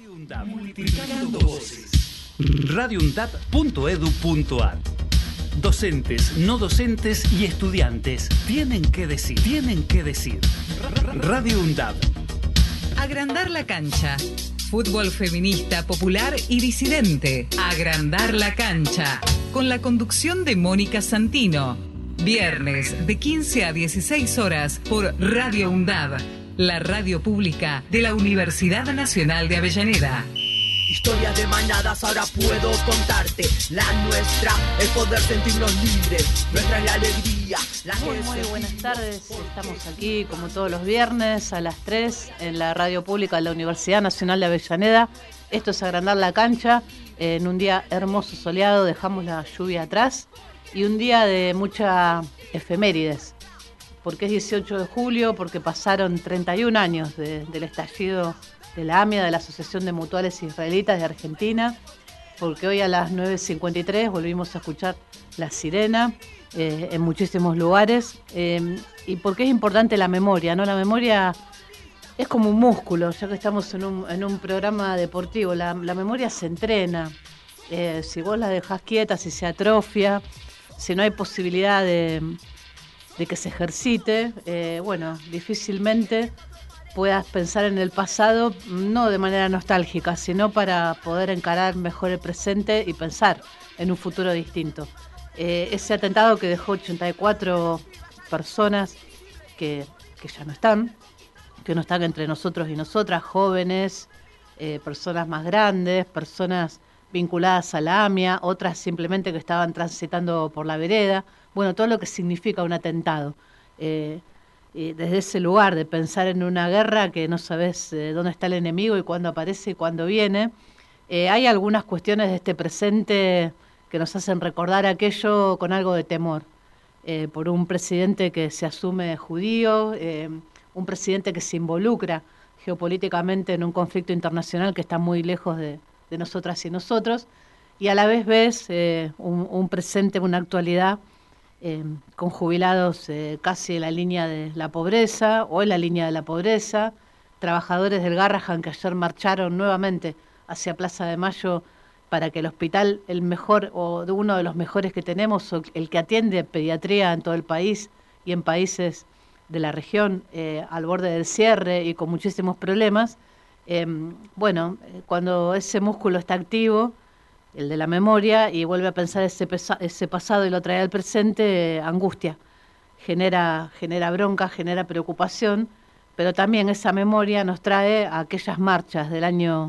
UNDAB, multiplicando voces. radioundab.edu.ar. Docentes, no docentes y estudiantes tienen que decir. Radio UNDAB. Agrandar la cancha. Fútbol feminista, popular y disidente. Agrandar la cancha. Con la conducción de Mónica Santino. Viernes de 15 a 16 horas por Radio UNDAB, la radio pública de la Universidad Nacional de Avellaneda. Historias de manadas ahora puedo contarte. La nuestra, el poder sentirnos libres. Nuestra es la alegría. Muy buenas tardes. Estamos aquí como todos los viernes a las 3 en la radio pública de la Universidad Nacional de Avellaneda. Esto es Agrandar la cancha. En un día hermoso soleado dejamos la lluvia atrás. Y un día de mucha efemérides. Porque es 18 de julio, porque pasaron 31 años del estallido de la AMIA, de la Asociación de Mutuales Israelitas de Argentina, porque hoy a las 9:53 volvimos a escuchar la sirena en muchísimos lugares, y porque es importante la memoria, ¿no? La memoria es como un músculo, ya que estamos en un programa deportivo, la memoria se entrena, si vos la dejás quieta, si se atrofia, si no hay posibilidad de que se ejercite, difícilmente puedas pensar en el pasado, no de manera nostálgica, sino para poder encarar mejor el presente y pensar en un futuro distinto. Ese atentado que dejó 84 personas que ya no están, que no están entre nosotros y nosotras, jóvenes, personas más grandes, personas vinculadas a la AMIA, otras simplemente que estaban transitando por la vereda, bueno, todo lo que significa un atentado. Y desde ese lugar de pensar en una guerra que no sabes dónde está el enemigo y cuándo aparece y cuándo viene, hay algunas cuestiones de este presente que nos hacen recordar aquello con algo de temor, por un presidente que se asume judío, un presidente que se involucra geopolíticamente en un conflicto internacional que está muy lejos de nosotras y nosotros, y a la vez ves un presente, una actualidad con jubilados casi en la línea de la pobreza o en la línea de la pobreza, trabajadores del Garrahan que ayer marcharon nuevamente hacia Plaza de Mayo para que el hospital, el mejor o de uno de los mejores que tenemos, o el que atiende pediatría en todo el país y en países de la región, al borde del cierre y con muchísimos problemas, cuando ese músculo está activo, el de la memoria, y vuelve a pensar ese pasado y lo trae al presente, angustia, genera bronca, genera preocupación, pero también esa memoria nos trae a aquellas marchas del año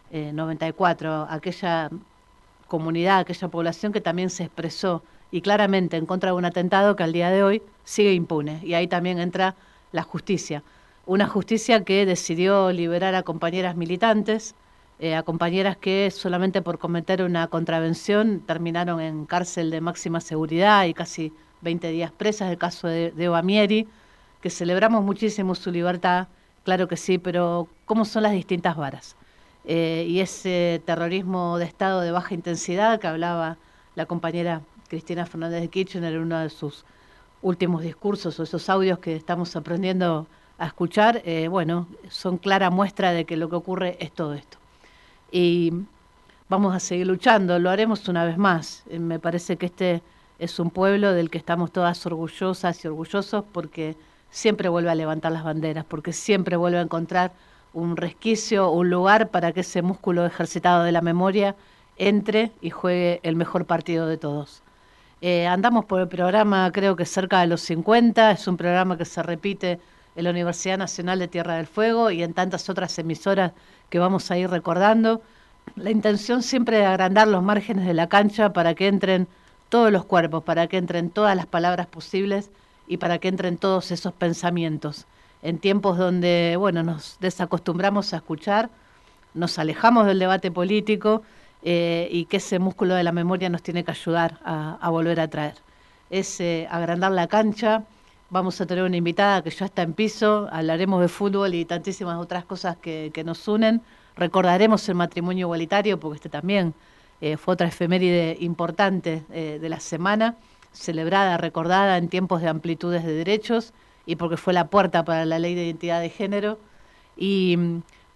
94, aquella comunidad, aquella población que también se expresó y claramente en contra de un atentado que al día de hoy sigue impune, y ahí también entra la justicia, una justicia que decidió liberar a compañeras militantes, a compañeras que solamente por cometer una contravención terminaron en cárcel de máxima seguridad y casi 20 días presas, el caso de Eva Mieri, que celebramos muchísimo su libertad, claro que sí, pero ¿cómo son las distintas varas? Y ese terrorismo de Estado de baja intensidad que hablaba la compañera Cristina Fernández de Kirchner en uno de sus últimos discursos, o esos audios que estamos aprendiendo a escuchar, son clara muestra de que lo que ocurre es todo esto. Y vamos a seguir luchando, lo haremos una vez más. Me parece que este es un pueblo del que estamos todas orgullosas y orgullosos, porque siempre vuelve a levantar las banderas, porque siempre vuelve a encontrar un resquicio, un lugar para que ese músculo ejercitado de la memoria entre y juegue el mejor partido de todos. Andamos por el programa, creo que cerca de los 50, es un programa que se repite en la Universidad Nacional de Tierra del Fuego y en tantas otras emisoras que vamos a ir recordando. La intención siempre de agrandar los márgenes de la cancha para que entren todos los cuerpos, para que entren todas las palabras posibles y para que entren todos esos pensamientos. En tiempos donde, nos desacostumbramos a escuchar, nos alejamos del debate político y que ese músculo de la memoria nos tiene que ayudar a volver a traer. Es agrandar la cancha. Vamos a tener una invitada que ya está en piso, hablaremos de fútbol y tantísimas otras cosas que nos unen. Recordaremos el matrimonio igualitario, porque este también fue otra efeméride importante de la semana, celebrada, recordada en tiempos de amplitudes de derechos y porque fue la puerta para la ley de identidad de género. Y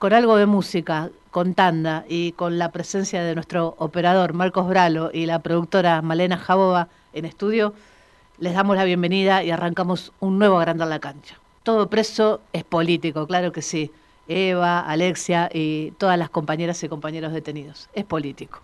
con algo de música, con tanda y con la presencia de nuestro operador Marcos Bralo y la productora Malena Jabova en estudio, les damos la bienvenida y arrancamos un nuevo Agrandar la Cancha. Todo preso es político, claro que sí. Eva, Alexia y todas las compañeras y compañeros detenidos. Es político.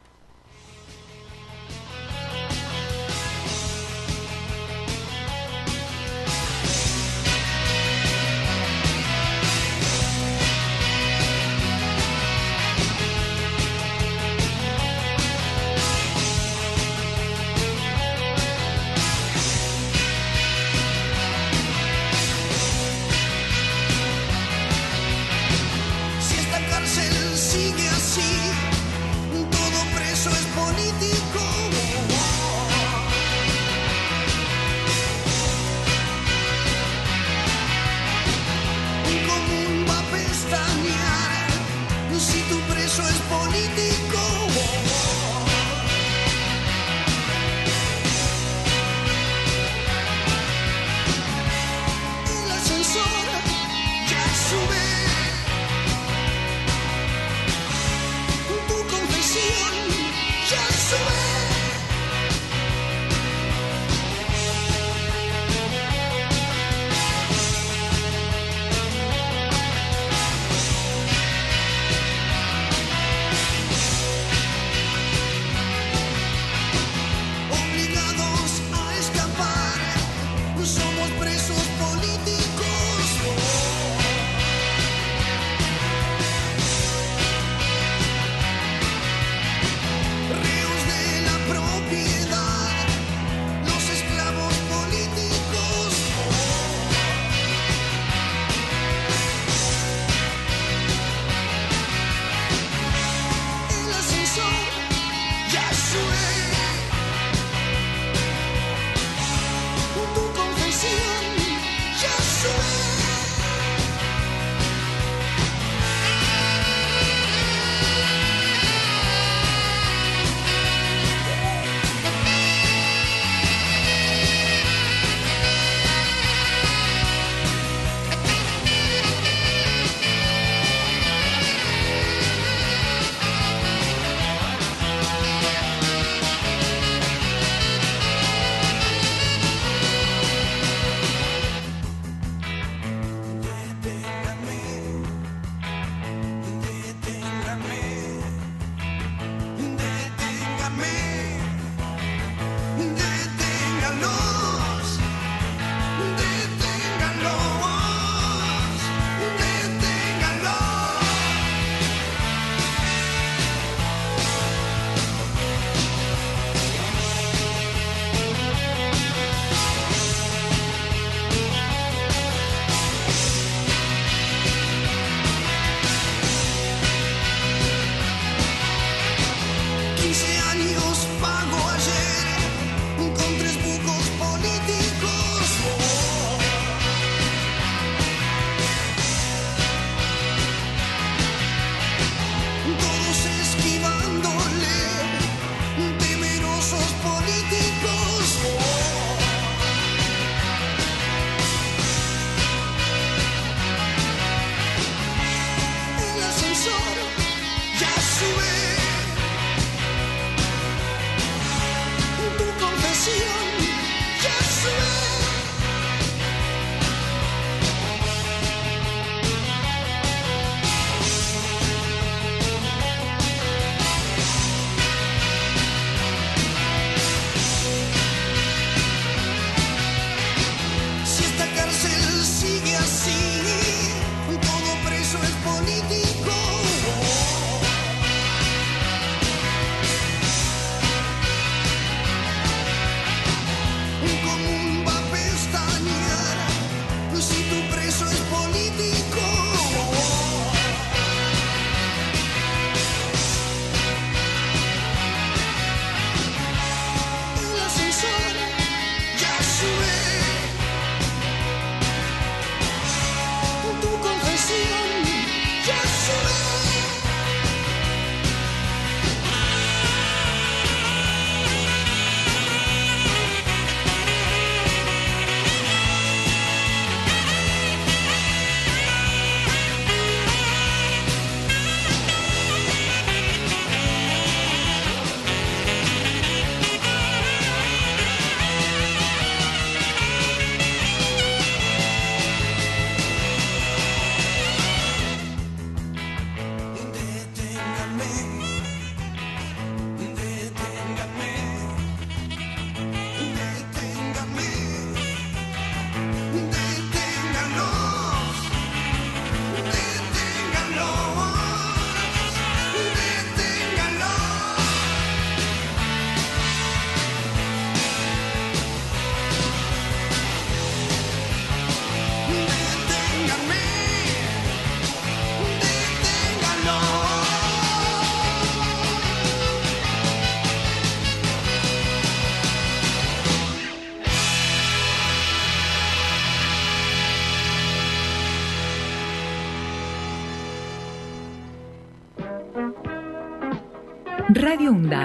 Radio UNDAB.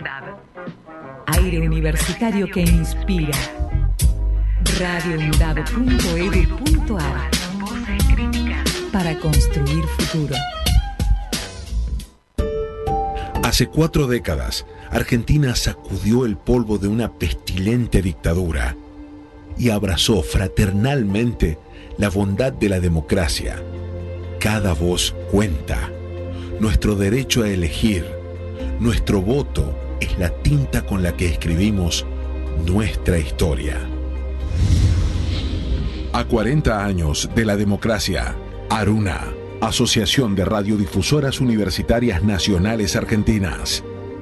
Aire universitario que inspira. radioundab.edu.ar. Para construir futuro. Hace 4 décadas, Argentina sacudió el polvo de una pestilente dictadura y abrazó fraternalmente la bondad de la democracia. Cada voz cuenta. Nuestro derecho a elegir, nuestro voto es la tinta con la que escribimos nuestra historia. A 40 años de la democracia, Aruna, Asociación de Radiodifusoras Universitarias Nacionales Argentinas.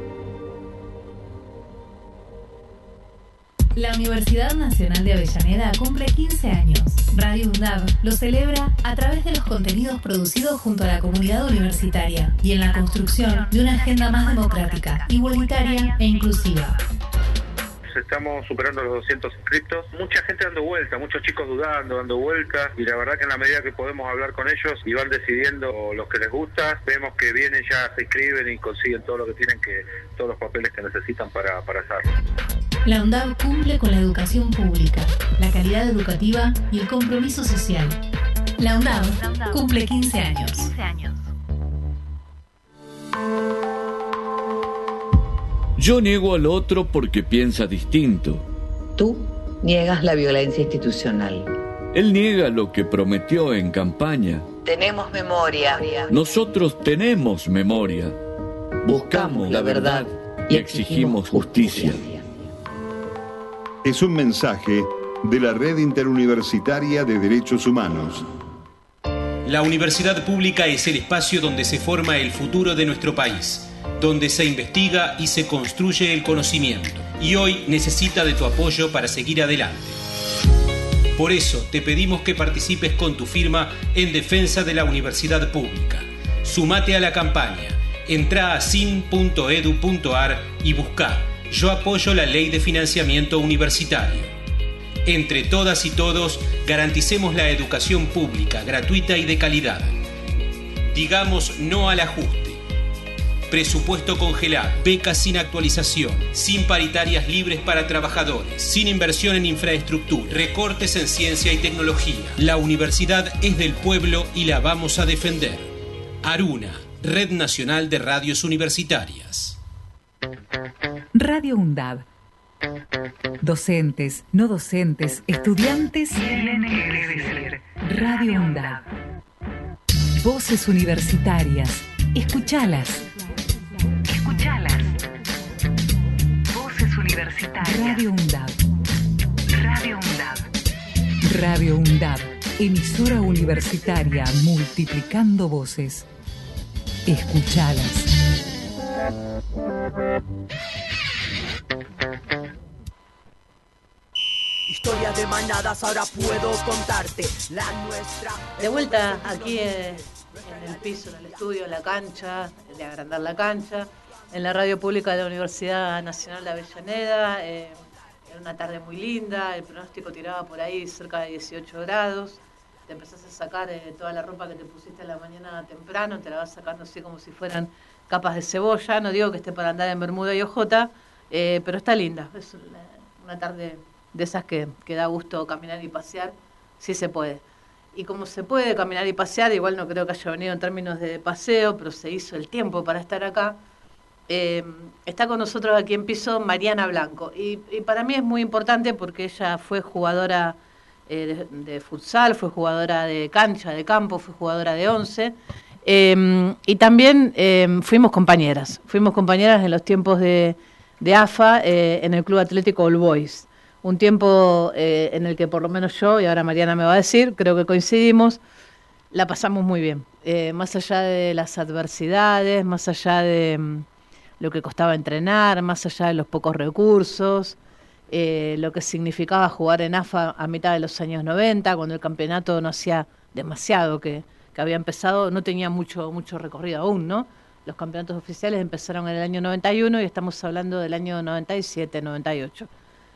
La Universidad Nacional de Avellaneda cumple 15 años. Radio UNDAB lo celebra a través de los contenidos producidos junto a la comunidad universitaria y en la construcción de una agenda más democrática, igualitaria e inclusiva. Estamos superando los 200 inscritos, mucha gente dando vuelta, muchos chicos dudando, dando vueltas, y la verdad que en la medida que podemos hablar con ellos y van decidiendo los que les gusta, vemos que vienen, ya se inscriben y consiguen todo lo que tienen, todos los papeles que necesitan para hacerlo. La UNDAB cumple con la educación pública, la calidad educativa y el compromiso social. La UNDAB cumple 15 años. Yo niego al otro porque piensa distinto. Tú niegas la violencia institucional. Él niega lo que prometió en campaña. Tenemos memoria. Nosotros tenemos memoria. Buscamos la verdad y exigimos justicia. Es un mensaje de la Red Interuniversitaria de Derechos Humanos. La universidad pública es el espacio donde se forma el futuro de nuestro país, donde se investiga y se construye el conocimiento. Y hoy necesita de tu apoyo para seguir adelante. Por eso te pedimos que participes con tu firma en defensa de la universidad pública. Sumate a la campaña. Entrá a sin.edu.ar y buscá Yo apoyo la ley de financiamiento universitario. Entre todas y todos, garanticemos la educación pública, gratuita y de calidad. Digamos no al ajuste. Presupuesto congelado, becas sin actualización, sin paritarias libres para trabajadores, sin inversión en infraestructura, recortes en ciencia y tecnología. La universidad es del pueblo y la vamos a defender. Aruna, Red Nacional de Radios Universitarias. Radio UNDAB. Docentes, no docentes, estudiantes. Radio UNDAB. Voces universitarias. Escuchalas. Voces universitarias. Radio UNDAB. Radio UNDAB. Emisora universitaria multiplicando voces. Escuchalas. Historias de manadas, ahora puedo contarte la nuestra. De vuelta aquí en el piso, en el estudio, en la cancha, de agrandar la cancha, en la radio pública de la Universidad Nacional de Avellaneda. Era una tarde muy linda, el pronóstico tiraba por ahí cerca de 18 grados. Te empezás a sacar toda la ropa que te pusiste en la mañana temprano, te la vas sacando así como si fueran capas de cebolla. No digo que esté para andar en bermuda y ojota, pero está linda. Es una tarde de esas que da gusto caminar y pasear, sí se puede. Y como se puede caminar y pasear, igual no creo que haya venido en términos de paseo, pero se hizo el tiempo para estar acá. Está con nosotros aquí en piso Mariana Blanco. Y para mí es muy importante porque ella fue jugadora de futsal, fue jugadora de cancha, de campo, fue jugadora de 11. Y también fuimos compañeras en los tiempos de AFA en el Club Atlético All Boys. Un tiempo en el que por lo menos yo, y ahora Mariana me va a decir, creo que coincidimos, la pasamos muy bien. Más allá de las adversidades, más allá de lo que costaba entrenar, más allá de los pocos recursos, lo que significaba jugar en AFA a mitad de los años 90, cuando el campeonato no hacía demasiado que había empezado, no tenía mucho recorrido aún, ¿no? Los campeonatos oficiales empezaron en el año 91 y estamos hablando del año 97, 98.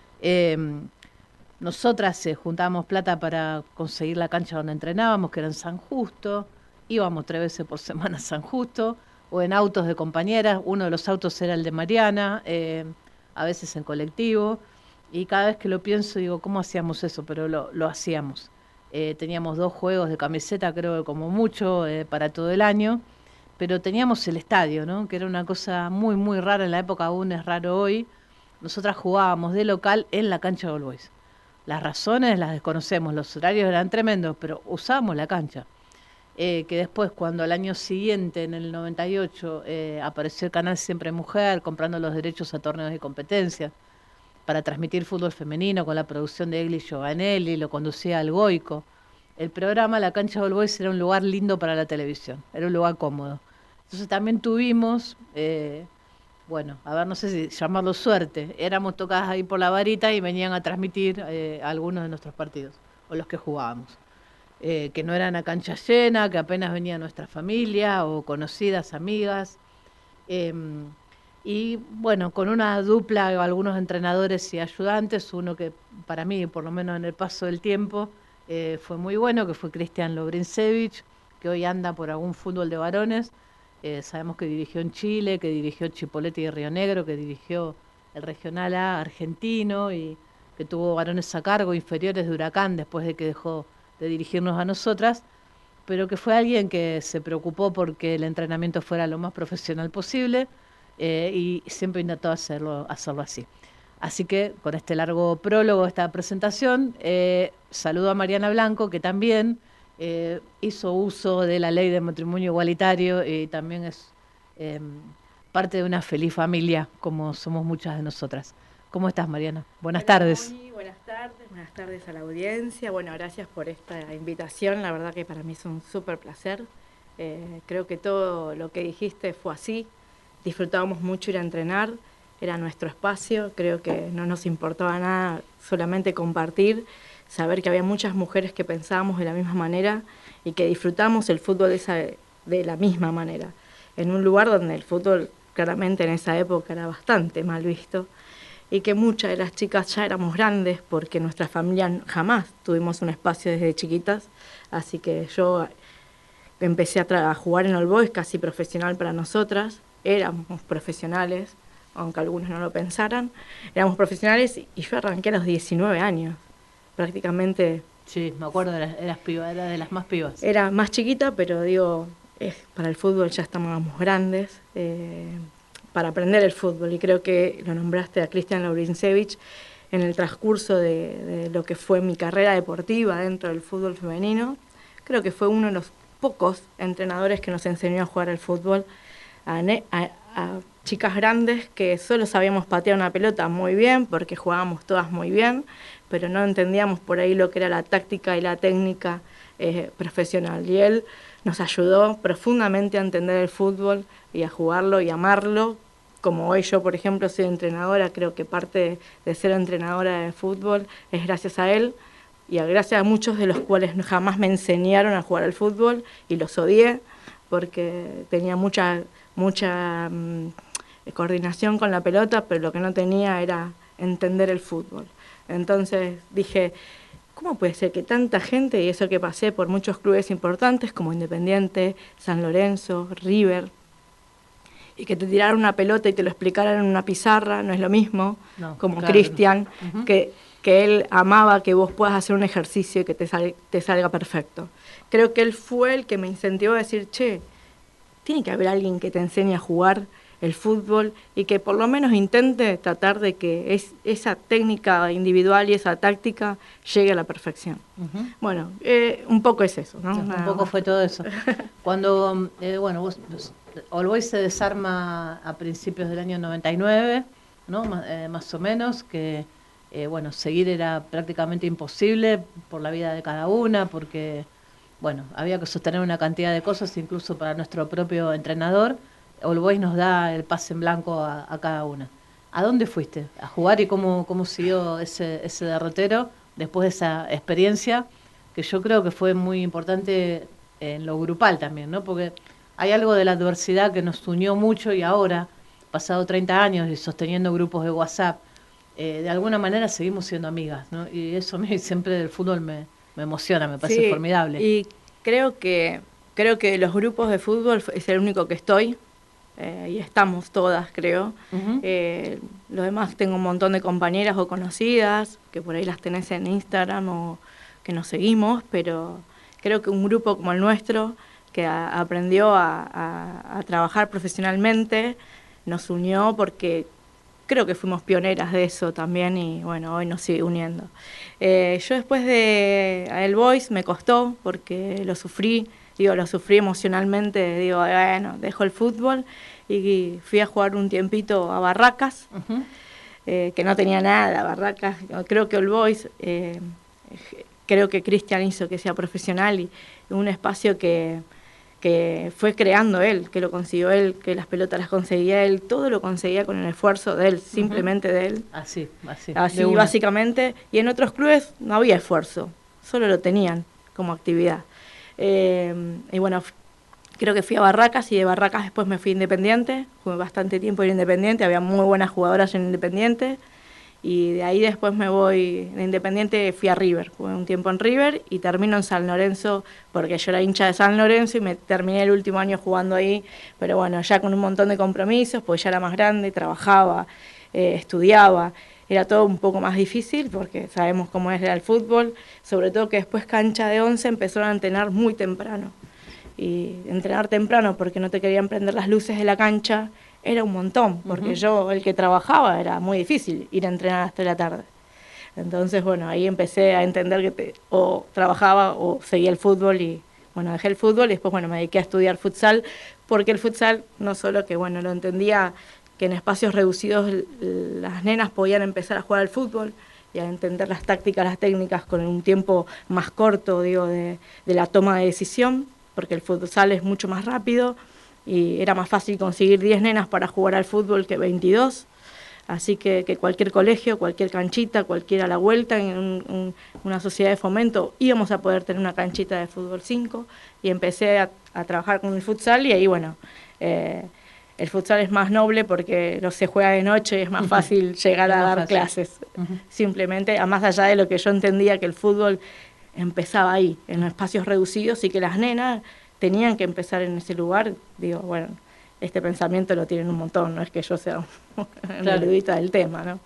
Nosotras juntábamos plata para conseguir la cancha donde entrenábamos, que era en San Justo, íbamos 3 veces por semana a San Justo, o en autos de compañeras. Uno de los autos era el de Mariana, a veces en colectivo, y cada vez que lo pienso digo, ¿cómo hacíamos eso? Pero lo hacíamos. Teníamos 2 juegos de camiseta, creo que como mucho, para todo el año, pero teníamos el estadio, ¿no? Que era una cosa muy, muy rara en la época, aún es raro hoy. Nosotras jugábamos de local en la cancha de All Boys. Las razones las desconocemos, los horarios eran tremendos, pero usábamos la cancha. Que después, cuando al año siguiente, en el 98, apareció el canal Siempre Mujer, comprando los derechos a torneos y competencias, para transmitir fútbol femenino con la producción de Egli Giovanelli, lo conducía al Goico. El programa La Cancha de All Boys era un lugar lindo para la televisión, era un lugar cómodo. Entonces también tuvimos, a ver, no sé si llamarlo suerte, éramos tocadas ahí por la varita y venían a transmitir algunos de nuestros partidos, o los que jugábamos. Que no era una cancha llena, que apenas venía nuestra familia o conocidas, amigas. Y bueno, con una dupla, algunos entrenadores y ayudantes, uno que para mí, por lo menos en el paso del tiempo, fue muy bueno, que fue Cristian Lobrinsevich, que hoy anda por algún fútbol de varones. Sabemos que dirigió en Chile, que dirigió Chipoleti y Río Negro, que dirigió el Regional A argentino y que tuvo varones a cargo, inferiores de Huracán, después de que dejó de dirigirnos a nosotras, pero que fue alguien que se preocupó porque el entrenamiento fuera lo más profesional posible y siempre intentó hacerlo así. Así que con este largo prólogo, esta presentación, saludo a Mariana Blanco, que también hizo uso de la ley de matrimonio igualitario y también es parte de una feliz familia, como somos muchas de nosotras. ¿Cómo estás, Mariana? Buenas tardes. Moni, buenas tardes a la audiencia. Bueno, gracias por esta invitación, la verdad que para mí es un súper placer. Creo que todo lo que dijiste fue así, disfrutábamos mucho ir a entrenar, era nuestro espacio, creo que no nos importaba nada, solamente compartir, saber que había muchas mujeres que pensábamos de la misma manera y que disfrutamos el fútbol de la misma manera, en un lugar donde el fútbol claramente en esa época era bastante mal visto, y que muchas de las chicas ya éramos grandes porque nuestra familia jamás tuvimos un espacio desde chiquitas, así que yo empecé a jugar en All Boys casi profesional para nosotras, éramos profesionales, aunque algunos no lo pensaran, éramos profesionales y yo arranqué a los 19 años, prácticamente. Sí, me acuerdo, era de las más pibas. Era más chiquita, pero digo, para el fútbol ya estábamos grandes, para aprender el fútbol, y creo que lo nombraste a Cristian Lobrinsevich en el transcurso de lo que fue mi carrera deportiva dentro del fútbol femenino. Creo que fue uno de los pocos entrenadores que nos enseñó a jugar al fútbol a chicas grandes que solo sabíamos patear una pelota muy bien, porque jugábamos todas muy bien, pero no entendíamos por ahí lo que era la táctica y la técnica profesional. Y él nos ayudó profundamente a entender el fútbol y a jugarlo y amarlo. Como hoy yo, por ejemplo, soy entrenadora, creo que parte de ser entrenadora de fútbol es gracias a él y gracias a muchos de los cuales jamás me enseñaron a jugar al fútbol y los odié porque tenía mucha coordinación con la pelota, pero lo que no tenía era entender el fútbol. Entonces dije, ¿cómo puede ser que tanta gente, y eso que pasé por muchos clubes importantes como Independiente, San Lorenzo, River, y que te tiraran una pelota y te lo explicaran en una pizarra, no es lo mismo, no, como claro. Cristian, uh-huh. que él amaba que vos puedas hacer un ejercicio y que te salga perfecto. Creo que él fue el que me incentivó a decir, che, tiene que haber alguien que te enseñe a jugar el fútbol y que por lo menos intente tratar de que esa técnica individual y esa táctica llegue a la perfección. Uh-huh. Bueno, un poco es eso, ¿no? Un poco fue todo eso. Cuando, All Boys se desarma a principios del año 99, ¿no? Más o menos, que seguir era prácticamente imposible por la vida de cada una, porque había que sostener una cantidad de cosas, incluso para nuestro propio entrenador. All Boys nos da el pase en blanco a cada una. ¿A dónde fuiste a jugar y cómo siguió ese derrotero después de esa experiencia, que yo creo que fue muy importante en lo grupal también, ¿no? Porque hay algo de la adversidad que nos unió mucho y ahora, pasado 30 años y sosteniendo grupos de WhatsApp, de alguna manera seguimos siendo amigas, ¿no? Y eso a mí siempre del fútbol me emociona, me parece formidable. Y creo que de los grupos de fútbol es el único que estoy, y estamos todas, creo. Lo demás, tengo un montón de compañeras o conocidas, que por ahí las tenés en Instagram o que nos seguimos, pero creo que un grupo como el nuestro, que aprendió a trabajar profesionalmente, nos unió porque creo que fuimos pioneras de eso también y bueno, hoy nos sigue uniendo. Yo después de El Boys me costó porque lo sufrí emocionalmente, bueno, dejo el fútbol y fui a jugar un tiempito a Barracas, que no tenía nada, Barracas, creo que All Boys, creo que Cristian hizo que sea profesional y un espacio que fue creando él, que lo consiguió él, que las pelotas las conseguía él, todo lo conseguía con el esfuerzo de él, simplemente de él. Así básicamente, y en otros clubes no había esfuerzo, solo lo tenían como actividad. Y bueno, creo que fui a Barracas y de Barracas después me fui a Independiente, jugué bastante tiempo en Independiente, había muy buenas jugadoras en Independiente, y de ahí después me voy, de Independiente fui a River, jugué un tiempo en River y termino en San Lorenzo, porque yo era hincha de San Lorenzo y me terminé el último año jugando ahí, pero bueno, ya con un montón de compromisos, pues ya era más grande, trabajaba, estudiaba, era todo un poco más difícil porque sabemos cómo es el fútbol, sobre todo que después cancha de 11 empezaron a entrenar muy temprano. Y entrenar temprano porque no te querían prender las luces de la cancha era un montón, porque yo, el que trabajaba, era muy difícil ir a entrenar hasta la tarde. Entonces, bueno, ahí empecé a entender que o trabajaba o seguía el fútbol y, bueno, dejé el fútbol y después, bueno, me dediqué a estudiar futsal, porque el futsal no solo que, bueno, lo entendía que en espacios reducidos las nenas podían empezar a jugar al fútbol y a entender las tácticas, las técnicas con un tiempo más corto, de la toma de decisión, porque el futsal es mucho más rápido y era más fácil conseguir 10 nenas para jugar al fútbol que 22, así que cualquier colegio, cualquier canchita, cualquiera a la vuelta, en una sociedad de fomento, íbamos a poder tener una canchita de fútbol 5 y empecé a trabajar con el futsal y ahí, bueno, el futsal es más noble porque no se juega de noche y es más fácil llegar a dar clases. Simplemente, a más allá de lo que yo entendía que el fútbol empezaba ahí, en espacios reducidos y que las nenas tenían que empezar en ese lugar, digo, bueno, este pensamiento lo tienen un montón, no es que yo sea una erudita del tema, ¿no?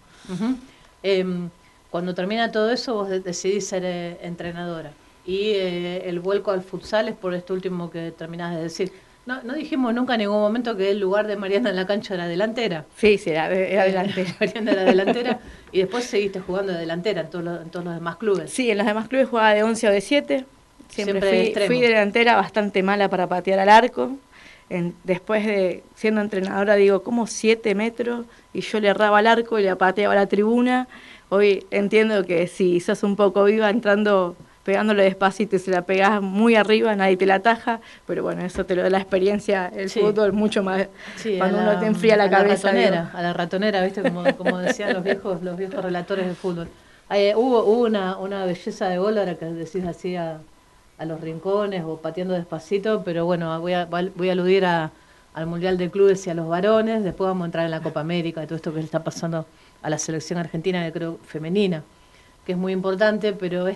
Cuando termina todo eso, vos decidís ser entrenadora. Y el vuelco al futsal es por esto último que terminás de decir. No dijimos nunca en ningún momento que el lugar de Mariana en la cancha era delantera. Sí, era delantera. Mariana era delantera y después seguiste jugando de delantera en todos los demás clubes. Sí, en los demás clubes jugaba de 11 o de 7. Siempre fui delantera, bastante mala para patear al arco. Después de siendo entrenadora digo, ¿cómo 7 metros? Y yo le erraba al arco y le pateaba a la tribuna. Hoy entiendo que si sos un poco viva entrando, pegándole despacito y se la pegás muy arriba, nadie te la ataja, pero bueno, eso te lo da la experiencia, el fútbol mucho más, cuando uno te enfría la cabeza. A la ratonera, ¿viste? Como decían los viejos relatores del fútbol. Hubo una belleza de gol, ahora que decís así a los rincones o pateando despacito, pero bueno, voy a aludir al Mundial de Clubes y a los varones, después vamos a entrar en la Copa América y todo esto que le está pasando a la selección argentina, que creo femenina, que es muy importante, pero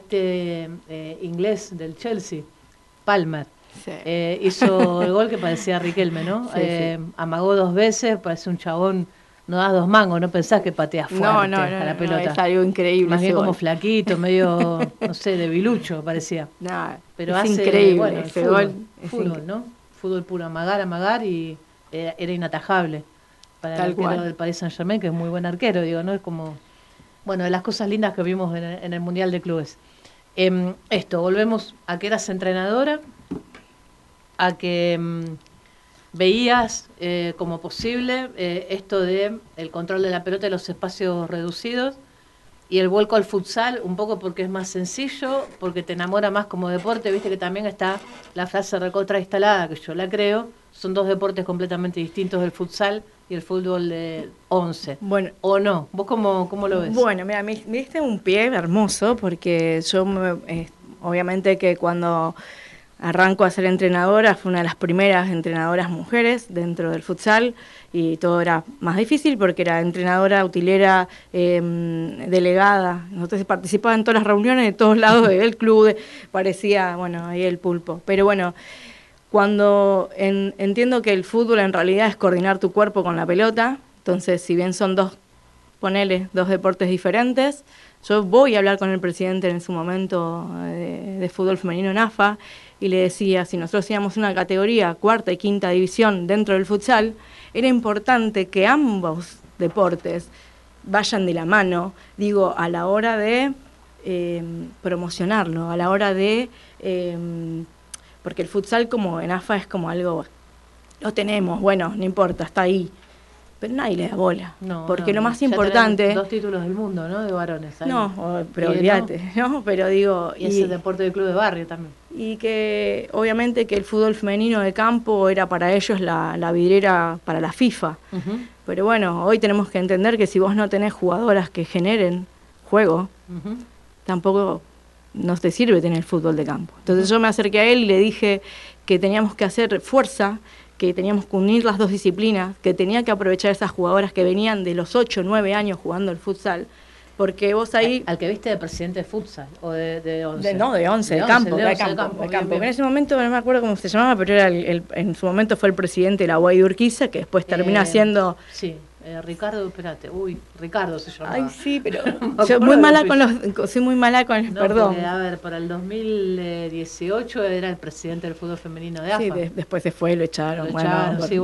inglés del Chelsea, Palmer, hizo el gol que parecía Riquelme, ¿no? Sí. Amagó 2 veces, parece un chabón, no das 2 mangos, no pensás que pateas fuerte a la pelota. No, es algo increíble. Más bien como flaquito, medio, no sé, debilucho parecía. No, pero es increíble, bueno, ese gol. Fútbol, ¿no? Fútbol puro, amagar y era inatajable para el arquero del Paris Saint-Germain, que es muy buen arquero, digo, ¿no? Es como... Bueno, de las cosas lindas que vimos en el Mundial de Clubes. Volvemos a que eras entrenadora, a que veías como posible esto de el control de la pelota en los espacios reducidos y el vuelco al futsal, un poco porque es más sencillo, porque te enamora más como deporte. Viste que también está la frase recontra instalada, que yo la creo, son 2 deportes completamente distintos, el futsal y el fútbol de 11. Bueno, ¿o no? ¿Vos cómo lo ves? Bueno, mira, me diste un pie hermoso, porque yo, obviamente que cuando arranco a ser entrenadora, fue una de las primeras entrenadoras mujeres dentro del futsal, y todo era más difícil porque era entrenadora, utilera, delegada. Entonces participaba en todas las reuniones de todos lados del club, parecía, bueno, ahí el pulpo. Pero bueno, Cuando entiendo que el fútbol en realidad es coordinar tu cuerpo con la pelota, entonces si bien son dos deportes diferentes, yo voy a hablar con el presidente en su momento de fútbol femenino en AFA y le decía, si nosotros teníamos una categoría, 4ª y 5ª división dentro del futsal, era importante que ambos deportes vayan de la mano, digo, a la hora de promocionarlo, a la hora de... porque el futsal como en AFA es como algo, lo tenemos, bueno, no importa, está ahí. Pero nadie le da bola. No, porque lo más importante... 2 títulos del mundo, ¿no? De varones. Ahí. No, pero olvídate, ¿no? Pero digo... Y ese deporte del club de barrio también. Y que obviamente que el fútbol femenino de campo era para ellos la vidriera para la FIFA. Uh-huh. Pero bueno, hoy tenemos que entender que si vos no tenés jugadoras que generen juego, uh-huh, tampoco no te sirve tener fútbol de campo. Entonces yo me acerqué a él y le dije que teníamos que hacer fuerza, que teníamos que unir las dos disciplinas, que tenía que aprovechar esas jugadoras que venían de los 8 o 9 años jugando el futsal, porque vos ahí... ¿Al que viste de presidente de futsal? ¿O de 11? De 11, de campo. De campo. En ese momento no me acuerdo cómo se llamaba, pero era en su momento fue el presidente de la UAI de Urquiza, que después termina siendo... Sí. Ricardo, espérate, Ricardo se llama. Ay, sí, pero yo soy muy mala con los, no, perdón. Porque, a ver, para el 2018 era el presidente del fútbol femenino de AFA. Sí, después se fue y lo echaron. Sí,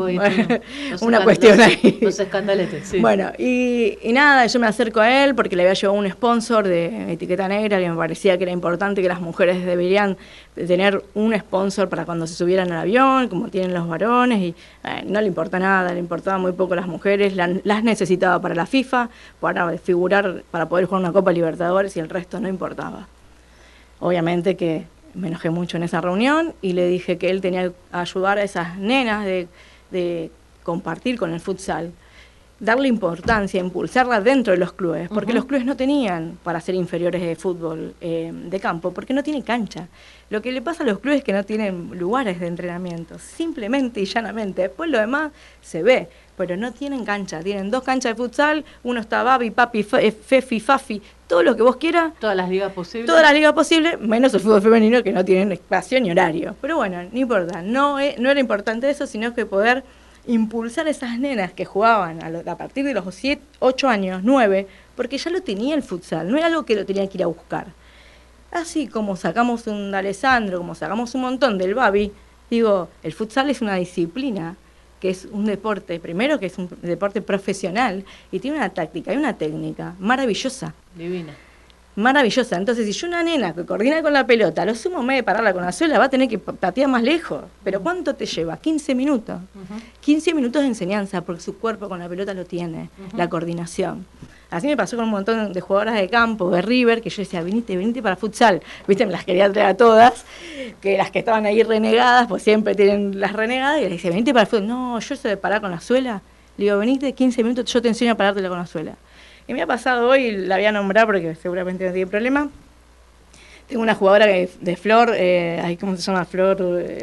una cuestión ahí. Los escandaletes, sí. Bueno, y nada, yo me acerco a él porque le había llevado un sponsor de etiqueta negra que me parecía que era importante que las mujeres deberían tener un sponsor para cuando se subieran al avión, como tienen los varones, y no le importa nada, le importaba muy poco a las mujeres, las necesitaba para la FIFA, para figurar, para poder jugar una Copa Libertadores, y el resto no importaba. Obviamente que me enojé mucho en esa reunión y le dije que él tenía que ayudar a esas nenas de compartir con el futsal, darle importancia, impulsarla dentro de los clubes, porque los clubes no tenían para ser inferiores de fútbol de campo, porque no tienen cancha. Lo que le pasa a los clubes es que no tienen lugares de entrenamiento, simplemente y llanamente. Después lo demás se ve, pero no tienen cancha. Tienen 2 canchas de futsal, uno está Babi, Papi, Fefi, Fafi, todo lo que vos quieras. Todas las ligas posibles. Todas las ligas posibles, menos el fútbol femenino, que no tienen espacio ni horario. Pero bueno, no importa, no era importante eso, sino que poder impulsar a esas nenas que jugaban a partir de los 8 años, 9, porque ya lo tenía el futsal, no era algo que lo tenía que ir a buscar. Así como sacamos un D'Alessandro, como sacamos un montón del Babi, digo, el futsal es una disciplina, que es un deporte, primero que es un deporte profesional, y tiene una táctica y una técnica maravillosa. Divina. Maravillosa. Entonces, si yo una nena que coordina con la pelota, lo sumo en vez de pararla con la suela, va a tener que patear más lejos. ¿Pero cuánto te lleva? 15 minutos. 15 minutos de enseñanza, porque su cuerpo con la pelota lo tiene, la coordinación. Así me pasó con un montón de jugadoras de campo, de River, que yo decía, venite para futsal. Viste, me las quería traer a todas, que las que estaban ahí renegadas, pues siempre tienen las renegadas, y les decía, venite para el fútbol. No, yo sé de parar con la suela. Le digo, venite 15 minutos, yo te enseño a parártela con la suela. Y me ha pasado hoy, la voy a nombrar porque seguramente no tiene problema. Tengo una jugadora de Flor, ¿cómo se llama? Flor,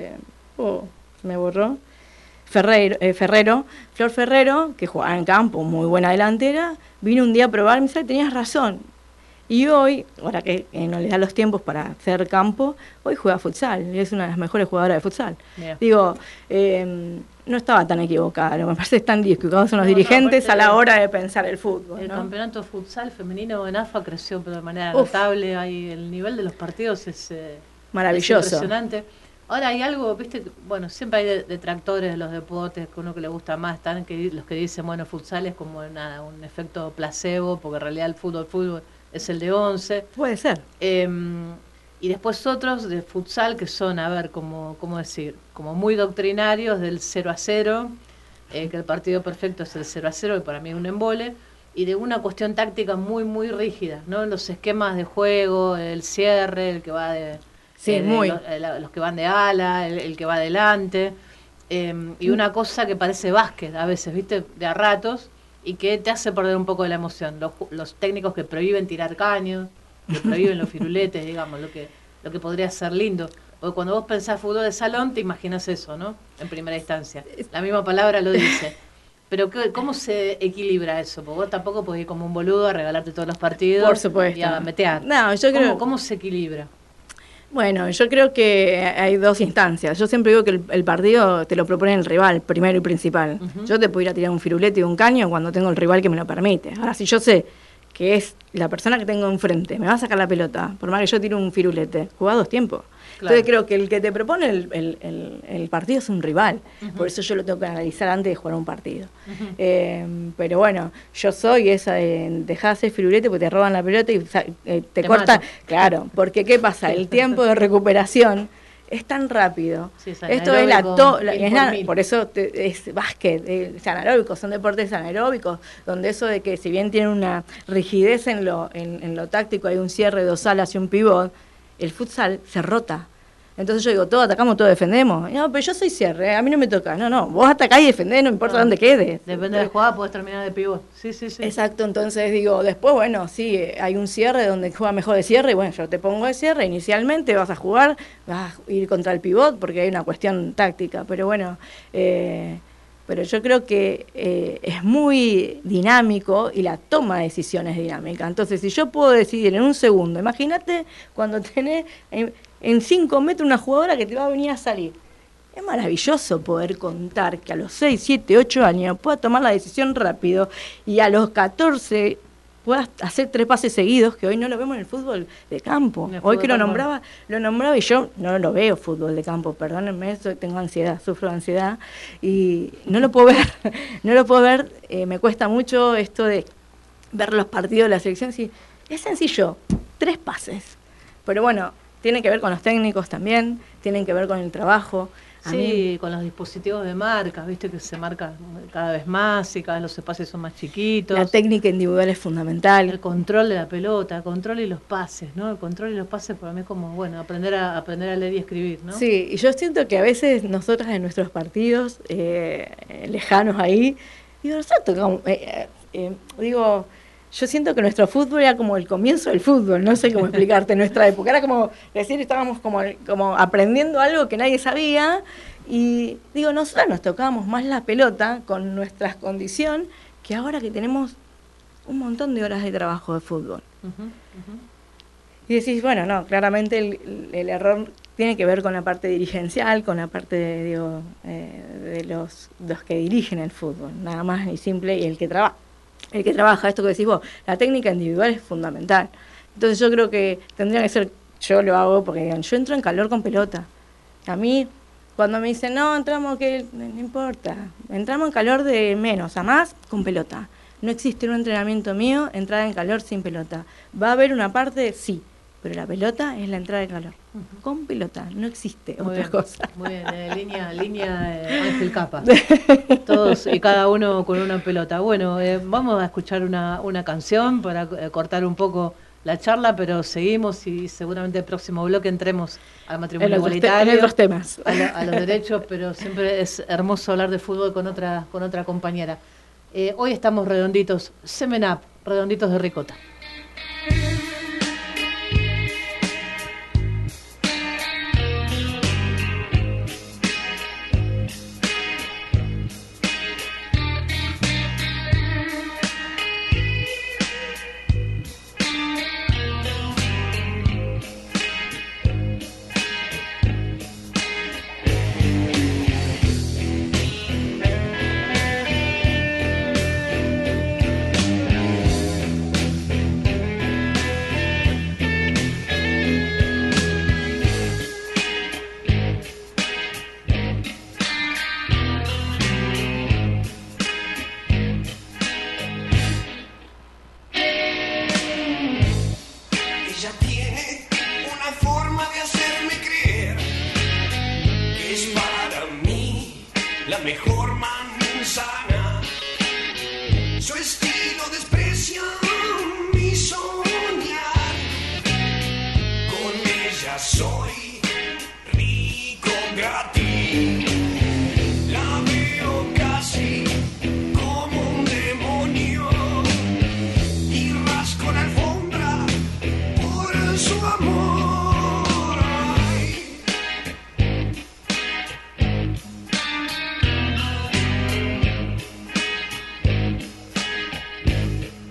me borró. Ferrero, Flor Ferrero, que jugaba en campo, muy buena delantera, vino un día a probar y me dice, tenías razón. Y hoy, ahora que no le da los tiempos para hacer campo, hoy juega futsal, y es una de las mejores jugadoras de futsal. Bien. Digo, no estaba tan equivocada, lo que me parece es tan equivocados son los dirigentes a la hora de pensar el fútbol. El campeonato futsal femenino en AFA creció de manera notable, el nivel de los partidos es maravilloso. Es impresionante. Ahora hay algo, viste, bueno, siempre hay detractores de los deportes, que uno que le gusta más, están los que dicen, bueno, futsal es como un efecto placebo, porque en realidad el fútbol es el de 11. Puede ser. Y después otros de futsal que son, a ver, ¿cómo decir? Como muy doctrinarios del 0-0, que el partido perfecto es el 0-0, que para mí es un embole, y de una cuestión táctica muy, muy rígida, ¿no? Los esquemas de juego, el cierre, el que va de... Sí, los que van de ala, el que va adelante, y una cosa que parece básquet a veces, ¿viste? De a ratos, y que te hace perder un poco de la emoción. Los técnicos que prohíben tirar caños, que prohíben los firuletes, digamos, lo que podría ser lindo. Porque cuando vos pensás fútbol de salón, te imaginas eso, ¿no? En primera instancia. La misma palabra lo dice. Pero ¿cómo se equilibra eso? Porque vos tampoco podés ir como un boludo a regalarte todos los partidos. Por supuesto. Y a metear. No, yo creo... ¿Cómo se equilibra? Bueno, yo creo que hay dos instancias. Yo siempre digo que el partido te lo propone el rival, primero y principal. Yo te puedo ir a tirar un firulete y un caño cuando tengo el rival que me lo permite. Ahora, si yo sé que es la persona que tengo enfrente, me va a sacar la pelota, por más que yo tire un firulete, jugá 2 tiempos. Claro. Entonces creo que el que te propone el partido es un rival. Por eso yo lo tengo que analizar antes de jugar un partido. Pero bueno, yo soy esa de dejar de hacer firulete porque te roban la pelota y te cortan. Claro, porque ¿qué pasa? El tiempo de recuperación es tan rápido. Sí, esto es por eso es básquet, es anaeróbico, son deportes anaeróbicos, donde eso de que si bien tienen una rigidez en lo táctico, hay un cierre, 2 alas y un pivot, el futsal se rota. Entonces yo digo, todo atacamos, todo defendemos. No, pero yo soy cierre, a mí no me toca. No, vos atacás y defendés, no importa dónde quedes. Depende de la jugada, podés terminar de pivot. Sí. Exacto, entonces digo, después, bueno, sí, hay un cierre donde juega mejor de cierre, y bueno, yo te pongo de cierre, inicialmente vas a jugar, vas a ir contra el pivot, porque hay una cuestión táctica, pero bueno, pero yo creo que es muy dinámico y la toma de decisiones es dinámica. Entonces, si yo puedo decidir en un segundo, imagínate cuando tenés en 5 metros una jugadora que te va a venir a salir. Es maravilloso poder contar que a los 6, 7, 8 años pueda tomar la decisión rápido y a los 14 puedas hacer 3 pases seguidos, que hoy no lo vemos en el fútbol de campo. Hoy que lo nombraba y yo no lo veo fútbol de campo, perdónenme, tengo ansiedad, sufro de ansiedad y no lo puedo ver, me cuesta mucho esto de ver los partidos de la selección, sí, es sencillo, 3 pases, pero bueno, tiene que ver con los técnicos también, tienen que ver con el trabajo. Sí, con los dispositivos de marca, viste que se marca cada vez más y cada vez los espacios son más chiquitos. La técnica individual es fundamental. El control de la pelota, el control y los pases, ¿no? El control y los pases para mí es como, bueno, aprender a leer y escribir, ¿no? Sí, y yo siento que a veces nosotras en nuestros partidos lejanos ahí, yo siento que nuestro fútbol era como el comienzo del fútbol, no sé cómo explicarte, nuestra época. Era como decir, estábamos como aprendiendo algo que nadie sabía y digo, nosotros nos tocábamos más la pelota con nuestra condición que ahora que tenemos un montón de horas de trabajo de fútbol. Y decís, bueno, no, claramente el error tiene que ver con la parte dirigencial, con la parte, de los que dirigen el fútbol, nada más y simple, y el que trabaja, esto que decís vos, la técnica individual es fundamental. Entonces yo creo que tendría que ser, yo lo hago porque digan, yo entro en calor con pelota. A mí, cuando me dicen, no, entramos, que no importa, entramos en calor de menos a más con pelota. No existe un entrenamiento mío entrada en calor sin pelota. ¿Va a haber una parte? Sí, pero la pelota es la entrada en calor. Con pelota, no existe otra cosa. Muy bien, línea Ángel Capa. Todos y cada uno con una pelota. Bueno, vamos a escuchar una canción para cortar un poco la charla, pero seguimos y seguramente el próximo bloque entremos al matrimonio igualitario, en otros temas. A los derechos, pero siempre es hermoso hablar de fútbol con otra compañera. Hoy estamos redonditos, Semen Up, redonditos de ricota.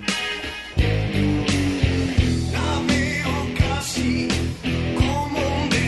La veo casi como un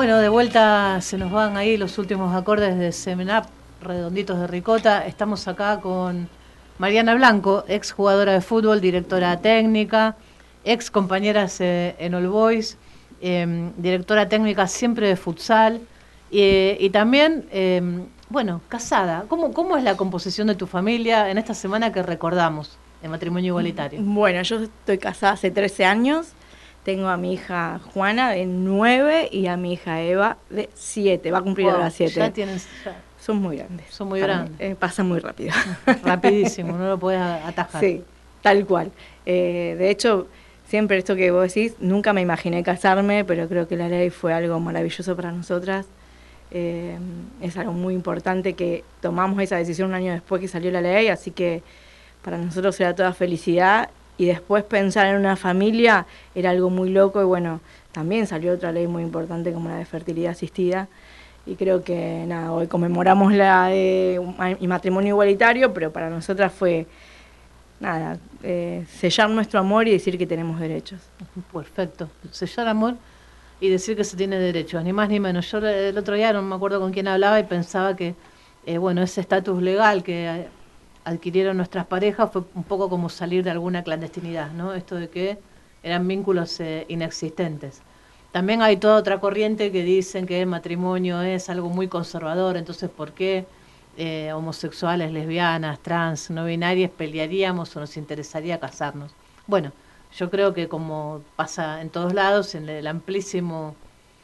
Bueno, de vuelta se nos van ahí los últimos acordes de Semen Up, redonditos de ricota. Estamos acá con Mariana Blanco, ex jugadora de fútbol, directora técnica, ex compañeras en All Boys, directora técnica siempre de futsal y también, bueno, casada. ¿Cómo es la composición de tu familia en esta semana que recordamos de matrimonio igualitario? Bueno, yo estoy casada hace 13 años. Tengo a mi hija Juana de 9 y a mi hija Eva de 7. Va a cumplir ahora 7. Ya tienes... Son muy grandes. Son muy grandes. Pasa muy rápido. Rapidísimo, no lo puedes atajar. Sí, tal cual. De hecho, siempre esto que vos decís, nunca me imaginé casarme, pero creo que la ley fue algo maravilloso para nosotras. Es algo muy importante que tomamos esa decisión un año después que salió la ley, así que para nosotros era toda felicidad. Y después pensar en una familia era algo muy loco y bueno, también salió otra ley muy importante como la de fertilidad asistida y creo que nada, hoy conmemoramos la de matrimonio igualitario, pero para nosotras fue nada, sellar nuestro amor y decir que tenemos derechos. Perfecto, sellar amor y decir que se tiene derechos, ni más ni menos. Yo el otro día no me acuerdo con quién hablaba y pensaba que bueno, ese estatus legal que adquirieron nuestras parejas fue un poco como salir de alguna clandestinidad, ¿no? Esto de que eran vínculos inexistentes. También hay toda otra corriente que dicen que el matrimonio es algo muy conservador, entonces ¿por qué homosexuales, lesbianas, trans, no binarias pelearíamos o nos interesaría casarnos? Bueno, yo creo que como pasa en todos lados, en el amplísimo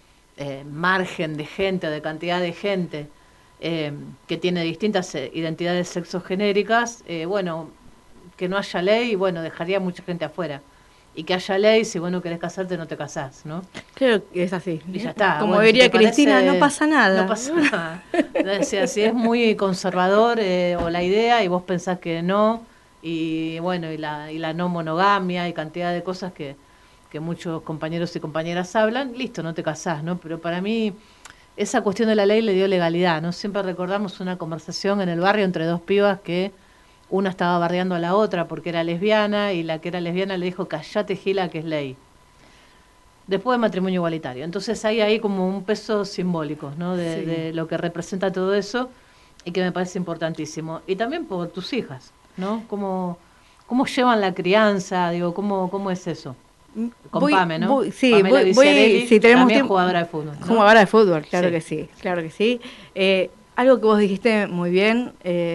margen de gente o de cantidad de gente que tiene distintas identidades sexogenéricas, bueno, que no haya ley, bueno, dejaría mucha gente afuera. Y que haya ley, si vos no querés casarte, no te casás, ¿no? Creo que es así. Y ya está. Como bueno, diría si Cristina, parece, no pasa nada. No pasa nada. O sea, si es muy conservador o la idea y vos pensás que no, y bueno, y la no monogamia y cantidad de cosas que muchos compañeros y compañeras hablan, listo, no te casás, ¿no? Pero para mí esa cuestión de la ley le dio legalidad, ¿no? Siempre recordamos una conversación en el barrio entre dos pibas que una estaba bardeando a la otra porque era lesbiana y la que era lesbiana le dijo, callate Gila, que es ley. Después de matrimonio igualitario. Entonces hay ahí como un peso simbólico, ¿no? De lo que representa todo eso y que me parece importantísimo. Y también por tus hijas, ¿no? ¿Cómo llevan la crianza? Digo, ¿cómo es eso? Con Pame, ¿no? Sí, Pamela Viciarelli, si tenemos también tiempo, jugadora de fútbol, ¿no? Jugadora de fútbol, claro Sí. que sí, claro que sí. Algo que vos dijiste muy bien,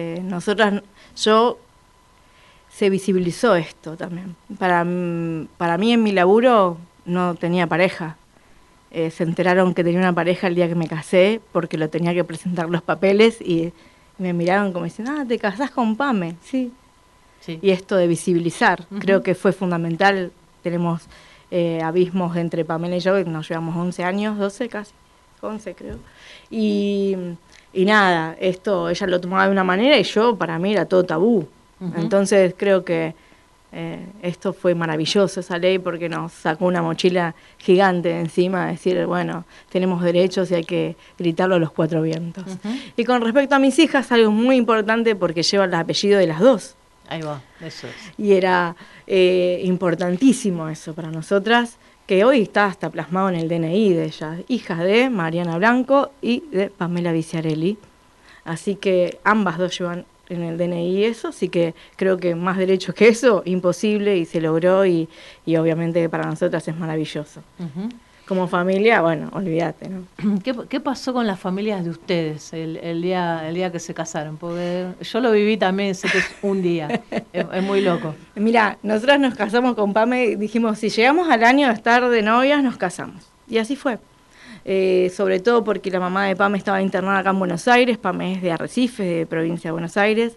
se visibilizó esto también. Para mí en mi laburo no tenía pareja. Se enteraron que tenía una pareja el día que me casé porque lo tenía que presentar los papeles y me miraron como diciendo, ¿te casás con Pame? Sí. Y esto de visibilizar, creo que fue fundamental. Tenemos abismos entre Pamela y yo, que nos llevamos 11 años, 12 casi, 11 creo. Y nada, esto ella lo tomaba de una manera y yo, para mí, era todo tabú. Entonces creo que esto fue maravilloso, esa ley, porque nos sacó una mochila gigante de encima, decir, bueno, tenemos derechos y hay que gritarlo a los cuatro vientos. Y con respecto a mis hijas, algo muy importante porque llevan el apellido de las dos. Ahí va, eso es. Y era importantísimo eso para nosotras, que hoy está hasta plasmado en el DNI de ellas, hijas de Mariana Blanco y de Pamela Viciarelli. Así que ambas dos llevan en el DNI eso, así que creo que más derechos que eso, imposible, y se logró, y obviamente para nosotras es maravilloso. Como familia, bueno, olvídate, ¿no? ¿Qué pasó con las familias de ustedes el día que se casaron? Porque yo lo viví también, sé que es un día, es muy loco. Mira, nosotras nos casamos con Pame y dijimos, si llegamos al año de estar de novias, nos casamos. Y así fue. Sobre todo porque la mamá de Pame estaba internada acá en Buenos Aires. Pame es de Arrecife, de provincia de Buenos Aires.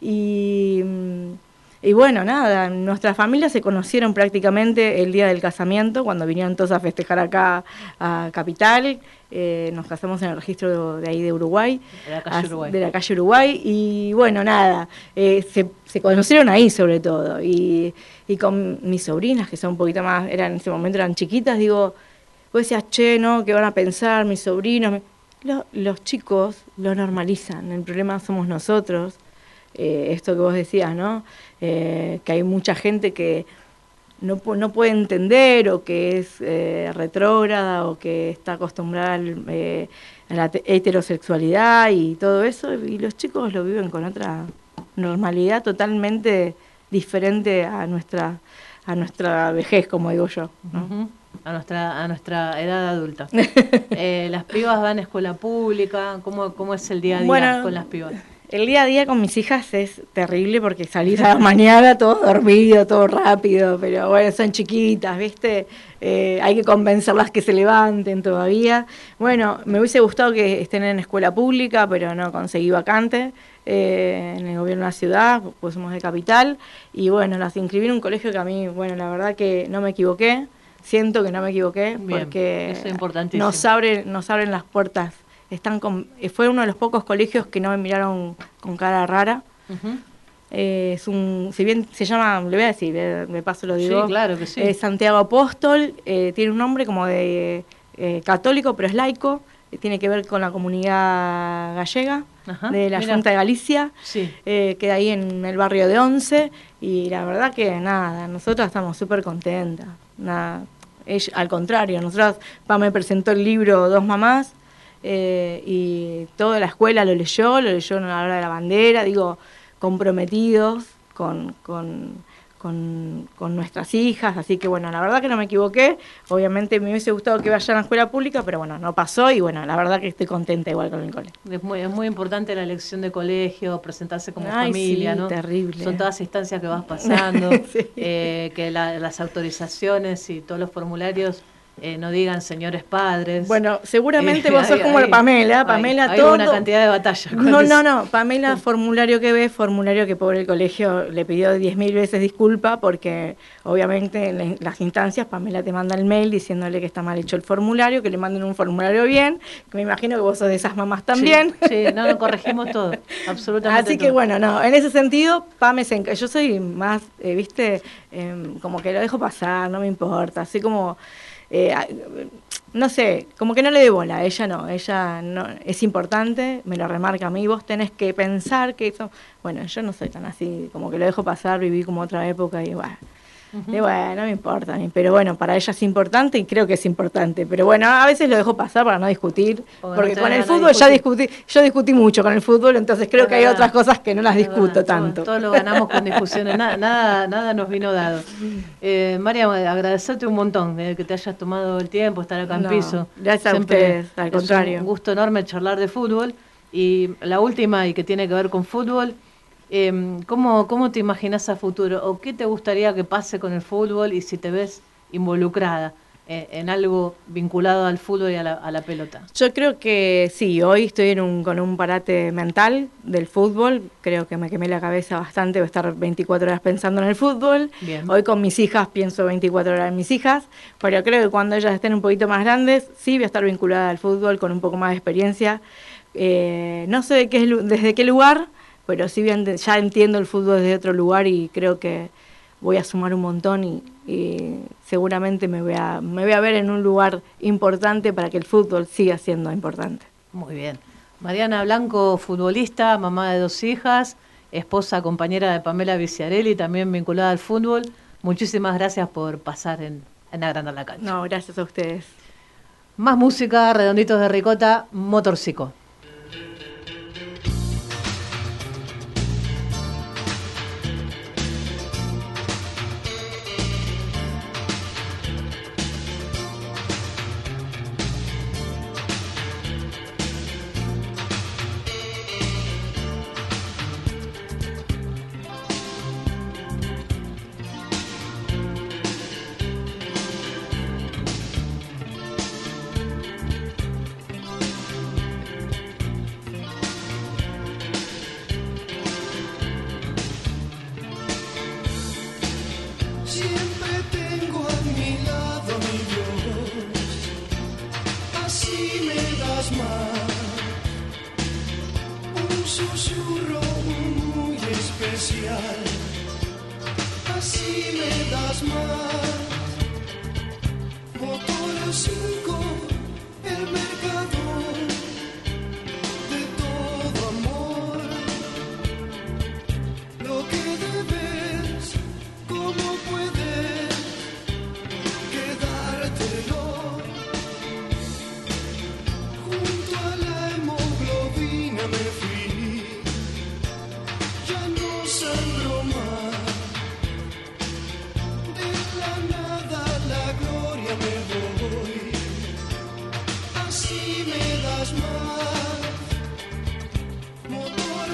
Y bueno, nada, nuestras familias se conocieron prácticamente el día del casamiento, cuando vinieron todos a festejar acá a Capital. Nos casamos en el registro de ahí de Uruguay. De la calle Uruguay. De la calle Uruguay. Y bueno, nada, se conocieron ahí sobre todo. Y con mis sobrinas, que son un poquito más, en ese momento eran chiquitas, digo, vos decías, che, ¿no? ¿Qué van a pensar mis sobrinos? Los chicos lo normalizan, el problema somos nosotros. Esto que vos decías, ¿no? Que hay mucha gente que no puede entender, o que es retrógrada, o que está acostumbrada a la heterosexualidad y todo eso, y los chicos lo viven con otra normalidad totalmente diferente a nuestra vejez, como digo yo, ¿no? Uh-huh. A nuestra edad adulta. Las pibas van a escuela pública. ¿Cómo es el día a día con las pibas? El día a día con mis hijas es terrible, porque salís a la mañana todo dormido, todo rápido, pero bueno, son chiquitas, ¿viste? Hay que convencerlas que se levanten todavía. Bueno, me hubiese gustado que estén en escuela pública, pero no conseguí vacante en el gobierno de la ciudad, pues somos de capital, y bueno, las inscribí en un colegio que a mí, bueno, la verdad que no me equivoqué, siento que no me equivoqué. Bien, porque eso es importantísimo. Nos abren las puertas. Fue uno de los pocos colegios que no me miraron con cara rara. Uh-huh. Si bien se llama, le voy a decir, de paso lo digo. Sí, claro que sí. Santiago Apóstol, tiene un nombre como de católico, pero es laico. Tiene que ver con la comunidad gallega. Ajá, de la Junta de Galicia. Sí. Queda ahí en el barrio de Once. Y la verdad que nada, nosotras estamos súper contentas. Nada, al contrario, Pa me presentó el libro Dos Mamás. Y toda la escuela lo leyó a la hora de la bandera, comprometidos con nuestras hijas, así que bueno, la verdad que no me equivoqué. Obviamente me hubiese gustado que vayan a la escuela pública, pero bueno, no pasó, y bueno, la verdad que estoy contenta igual con el cole. Es muy importante la elección de colegio, presentarse como familia, sí, ¿no? Terrible. Son todas instancias que vas pasando, sí. Que las autorizaciones y todos los formularios no digan señores padres. Bueno, seguramente vos sos como la Pamela. Pamela, hay una cantidad de batallas. No. Pamela, formulario que pobre el colegio le pidió 10.000 veces disculpa, porque obviamente en las instancias Pamela te manda el mail diciéndole que está mal hecho el formulario, que le manden un formulario bien, que me imagino que vos sos de esas mamás también. Sí, no, corregimos todo, absolutamente. Así que bueno, en ese sentido, Pame yo soy más, como que lo dejo pasar, no me importa, así como... no sé, como que no le dé bola, ella no, es importante, me lo remarca a mí, vos tenés que pensar que eso, bueno, yo no soy tan así, como que lo dejo pasar, viví como otra época y bueno, no me importa, pero bueno, para ella es importante y creo que es importante, pero bueno, a veces lo dejo pasar para no discutir, porque con el fútbol yo discutí mucho con el fútbol, entonces creo que hay otras cosas que no las discuto tanto. Todos lo ganamos con discusiones, nada nos vino dado. María, agradecerte un montón que te hayas tomado el tiempo, estar acá en piso. Gracias a ustedes, al contrario. Es un gusto enorme charlar de fútbol, y la última, y que tiene que ver con fútbol, ¿cómo te imaginas a futuro? ¿O qué te gustaría que pase con el fútbol, y si te ves involucrada en algo vinculado al fútbol y a la pelota? Yo creo que sí, hoy estoy con un parate mental del fútbol, creo que me quemé la cabeza bastante, voy a estar 24 horas pensando en el fútbol. Bien. Hoy con mis hijas pienso 24 horas en mis hijas, pero creo que cuando ellas estén un poquito más grandes, sí voy a estar vinculada al fútbol con un poco más de experiencia. No sé desde qué lugar, pero sí ya entiendo el fútbol desde otro lugar, y creo que voy a sumar un montón, y seguramente me voy a ver en un lugar importante para que el fútbol siga siendo importante. Muy bien. Mariana Blanco, futbolista, mamá de 2 hijas, esposa, compañera de Pamela Viciarelli, también vinculada al fútbol. Muchísimas gracias por pasar en Agrandar la Cancha. No, gracias a ustedes. Más música, Redonditos de Ricota, Motorcico. Lo que debes, cómo puedes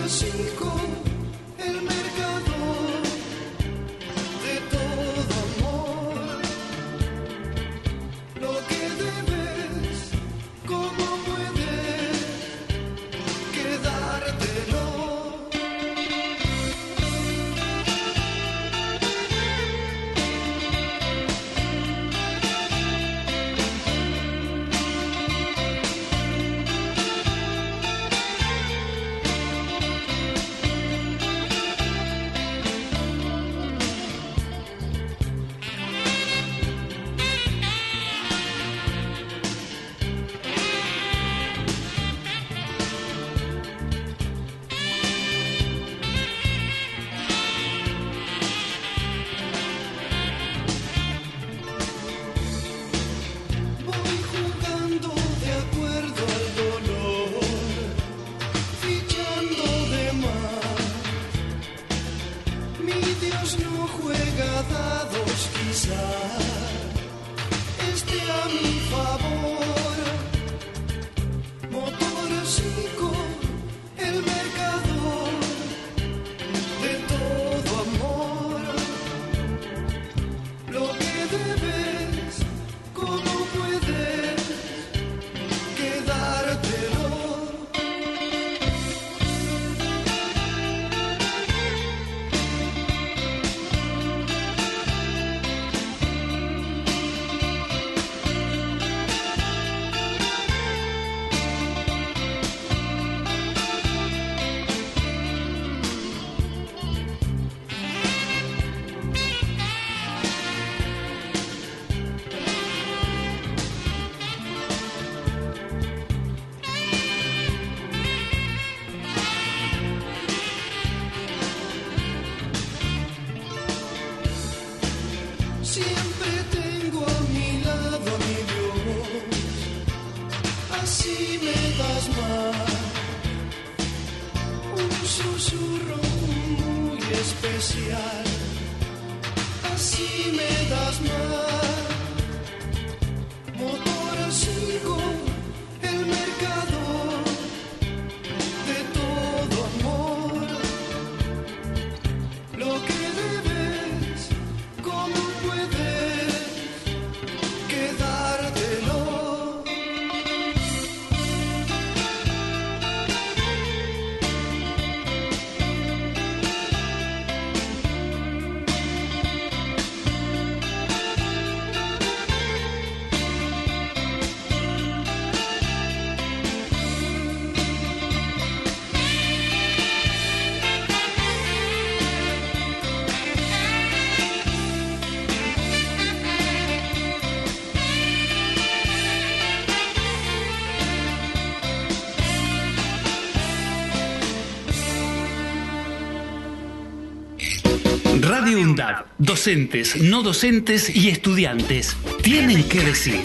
Radio UNDAB, docentes, no docentes y estudiantes tienen que decir.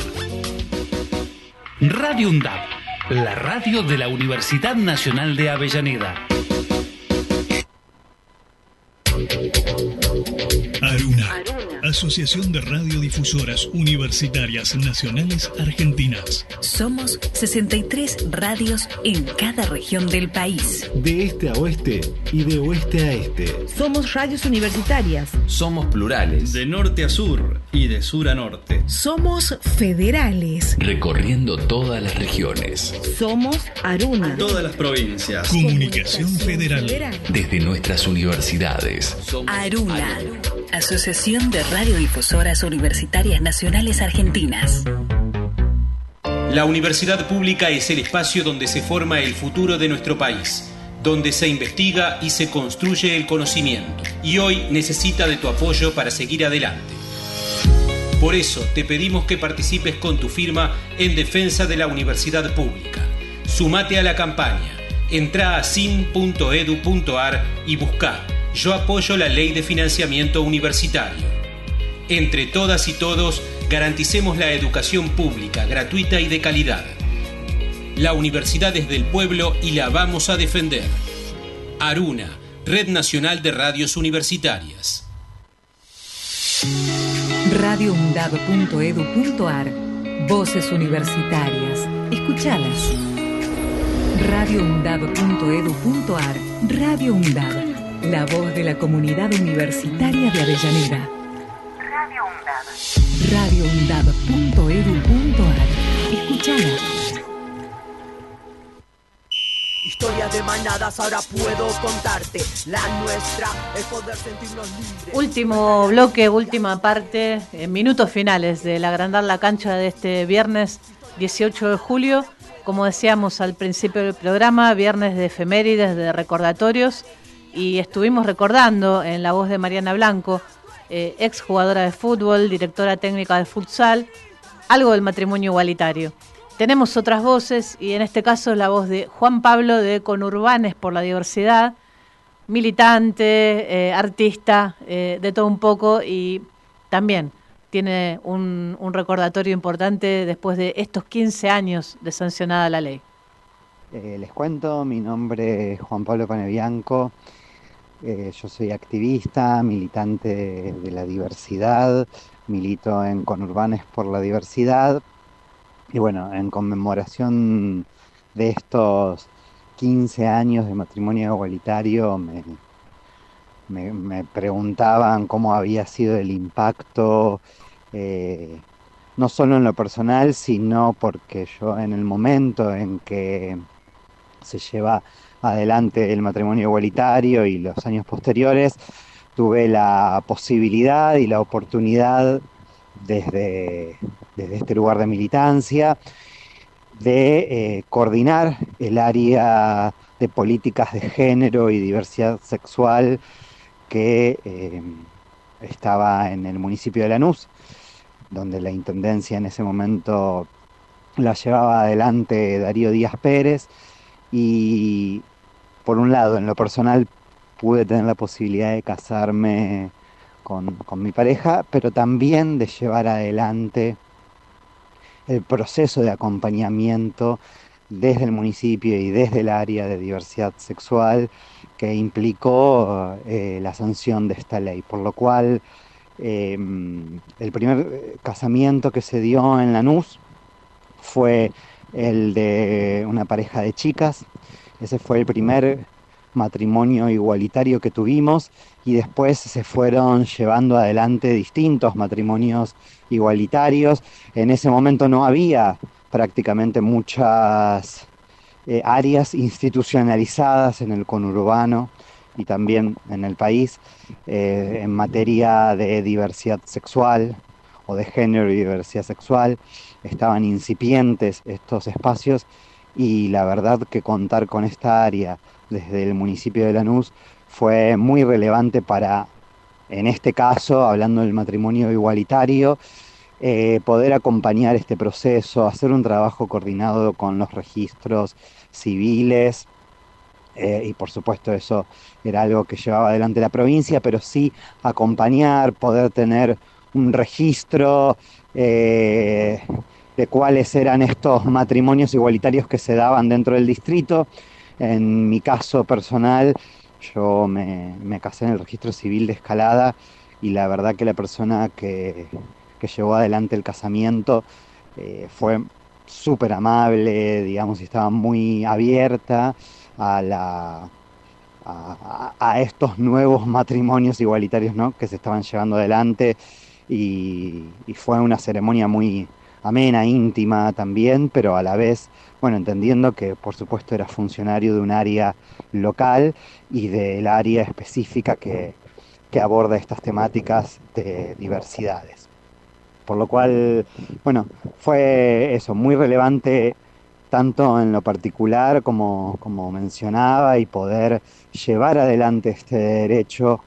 Radio UNDAB, la radio de la Universidad Nacional de Avellaneda. Aruna, Asociación de Radiodifusoras Universitarias Nacionales Argentinas. Somos 63 radios en cada región del país. De este a oeste y de oeste a este. Somos radios universitarias. Somos plurales. De norte a sur y de sur a norte. Somos federales. Recorriendo todas las regiones. Somos Aruna. Todas las provincias. Comunicación Federal. Desde nuestras universidades. Aruna. Asociación de Radiodifusoras Universitarias Nacionales Argentinas. La universidad pública es el espacio donde se forma el futuro de nuestro país, donde se investiga y se construye el conocimiento. Y hoy necesita de tu apoyo para seguir adelante. Por eso te pedimos que participes con tu firma en defensa de la universidad pública. Sumate a la campaña. Entrá a sin.edu.ar y buscá Yo apoyo la ley de financiamiento universitario. Entre todas y todos, garanticemos la educación pública, gratuita y de calidad. La universidad es del pueblo y la vamos a defender. Aruna, Red Nacional de Radios Universitarias. radioundab.edu.ar. Voces universitarias. Escuchalas. radioundab.edu.ar. Radio Undab, la voz de la comunidad universitaria de Avellaneda. radioundab.edu.ar. Escuchala. Historias de manadas, ahora puedo contarte. La nuestra es poder sentirnos libres. Último bloque, última parte, minutos finales del agrandar la cancha de este viernes 18 de julio. Como decíamos al principio del programa, viernes de efemérides, de recordatorios, y estuvimos recordando en la voz de Mariana Blanco, ex jugadora de fútbol, directora técnica de futsal, algo del matrimonio igualitario. Tenemos otras voces, y en este caso la voz de Juan Pablo de Conurbanes por la Diversidad, militante, artista, de todo un poco, y también tiene un recordatorio importante después de estos 15 años de sancionada la ley. Les cuento, mi nombre es Juan Pablo Conebianco, yo soy activista, militante de la diversidad, milito en Conurbanes por la Diversidad, y bueno, en conmemoración de estos 15 años de matrimonio igualitario me preguntaban cómo había sido el impacto, no solo en lo personal, sino porque yo en el momento en que se lleva adelante el matrimonio igualitario y los años posteriores, tuve la posibilidad y la oportunidad desde este lugar de militancia de coordinar el área de políticas de género y diversidad sexual que estaba en el municipio de Lanús, donde la intendencia en ese momento la llevaba adelante Darío Díaz Pérez, y por un lado, en lo personal, pude tener la posibilidad de casarme con mi pareja, pero también de llevar adelante el proceso de acompañamiento desde el municipio y desde el área de diversidad sexual que implicó la sanción de esta ley, por lo cual el primer casamiento que se dio en Lanús fue el de una pareja de chicas. Ese fue el primer matrimonio igualitario que tuvimos, y después se fueron llevando adelante distintos matrimonios igualitarios. En ese momento no había prácticamente muchas áreas institucionalizadas en el conurbano y también en el país en materia de diversidad sexual o de género y diversidad sexual. Estaban incipientes estos espacios, y la verdad que contar con esta área desde el municipio de Lanús fue muy relevante para, en este caso, hablando del matrimonio igualitario, poder acompañar este proceso, hacer un trabajo coordinado con los registros civiles, y por supuesto eso era algo que llevaba adelante la provincia, pero sí acompañar, poder tener un registro de cuáles eran estos matrimonios igualitarios que se daban dentro del distrito. En mi caso personal, yo me casé en el registro civil de Escalada, y la verdad que la persona que llevó adelante el casamiento fue súper amable, digamos, y estaba muy abierta a estos nuevos matrimonios igualitarios, ¿no?, que se estaban llevando adelante, y fue una ceremonia muy amena, íntima también, pero a la vez, bueno, entendiendo que por supuesto era funcionario de un área local y del área específica que aborda estas temáticas de diversidades. Por lo cual, bueno, fue eso, muy relevante tanto en lo particular como mencionaba, y poder llevar adelante este derecho,